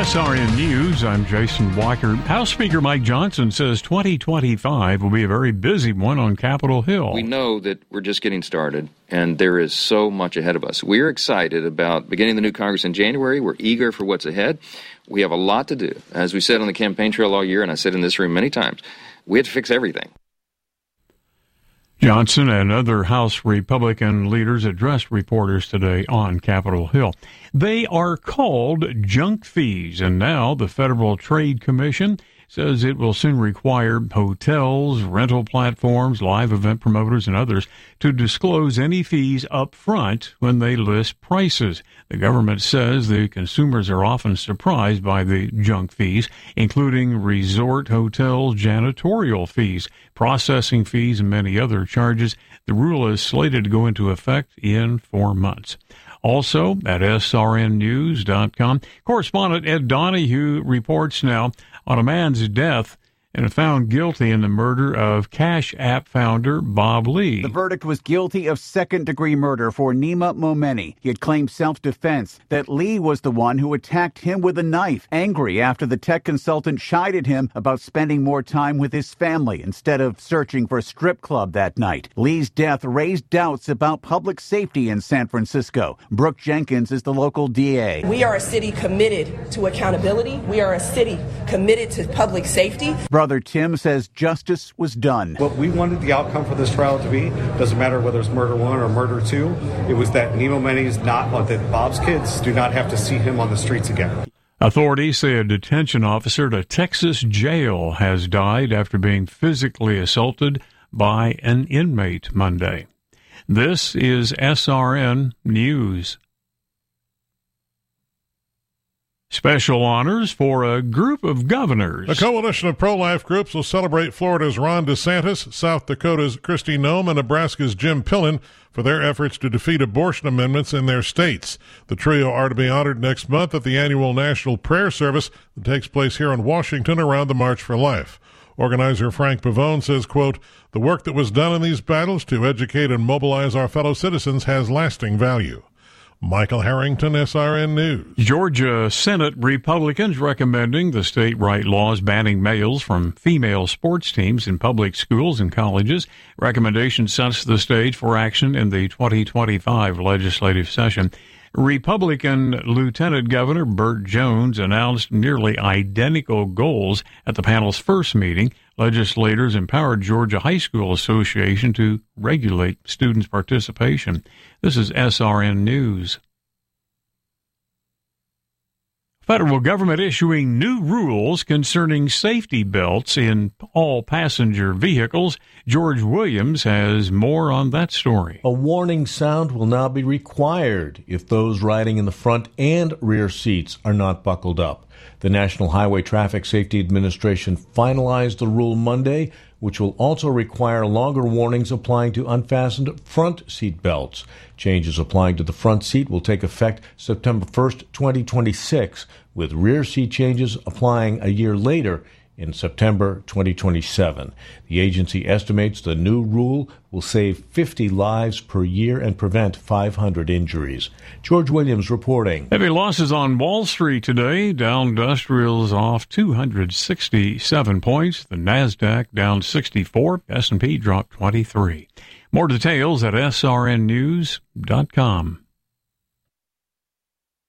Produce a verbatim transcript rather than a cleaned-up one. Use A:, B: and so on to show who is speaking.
A: S R N News, I'm Jason Walker. House Speaker Mike Johnson says twenty twenty-five will be a very busy one on Capitol Hill.
B: We know that we're just getting started, and there is so much ahead of us. We're excited about beginning the new Congress in January. We're eager for what's ahead. We have a lot to do. As we said on the campaign trail all year, and I said in this room many times, we have to fix everything.
A: Johnson and other House Republican leaders addressed reporters today on Capitol Hill. They are called junk fees, and now the Federal Trade Commission says it will soon require hotels, rental platforms, live event promoters, and others to disclose any fees up front when they list prices. The government says the consumers are often surprised by the junk fees, including resort hotels, janitorial fees, processing fees, and many other charges. The rule is slated to go into effect in four months. Also, at S R N news dot com, correspondent Ed Donahue reports now on a man's death and found guilty in the murder of Cash App founder Bob Lee.
C: The verdict was guilty of second-degree murder for Nima Momeni. He had claimed self-defense, that Lee was the one who attacked him with a knife, angry after the tech consultant chided him about spending more time with his family instead of searching for a strip club that night. Lee's death raised doubts about public safety in San Francisco. Brooke Jenkins is the local D A.
D: We are a city committed to accountability. We are a city committed to public safety.
C: Brother Tim says justice was done.
E: What we wanted the outcome for this trial to be, doesn't matter whether it's murder one or murder two, it was that Nima Momeni's not, that Bob's kids do not have to see him on the streets again.
A: Authorities say a detention officer at a Texas jail has died after being physically assaulted by an inmate Monday. This is S R N News. Special honors for a group of governors.
F: A coalition of pro-life groups will celebrate Florida's Ron DeSantis, South Dakota's Kristi Noem, and Nebraska's Jim Pillen for their efforts to defeat abortion amendments in their states. The trio are to be honored next month at the annual National Prayer Service that takes place here in Washington around the March for Life. Organizer Frank Pavone says, quote, "The work that was done in these battles to educate and mobilize our fellow citizens has lasting value." Michael Harrington, S R N News.
A: Georgia Senate Republicans recommending the state write laws banning males from female sports teams in public schools and colleges. Recommendation sets the stage for action in the twenty twenty-five legislative session. Republican Lieutenant Governor Burt Jones announced nearly identical goals at the panel's first meeting. Legislators empowered Georgia High School Association to regulate students' participation. This is S R N News. Federal government issuing new rules concerning safety belts in all passenger vehicles. George Williams has more on that story.
G: A warning sound will now be required if those riding in the front and rear seats are not buckled up. The National Highway Traffic Safety Administration finalized the rule Monday, which will also require longer warnings applying to unfastened front seat belts. Changes applying to the front seat will take effect September first, twenty twenty-six, with rear seat changes applying a year later in September twenty twenty-seven. The agency estimates the new rule will save fifty lives per year and prevent five hundred injuries. George Williams reporting.
A: Heavy losses on Wall Street today. Dow Industrials off two hundred sixty-seven points. The NASDAQ down sixty-four. S and P dropped twenty-three. More details at S R N news dot com.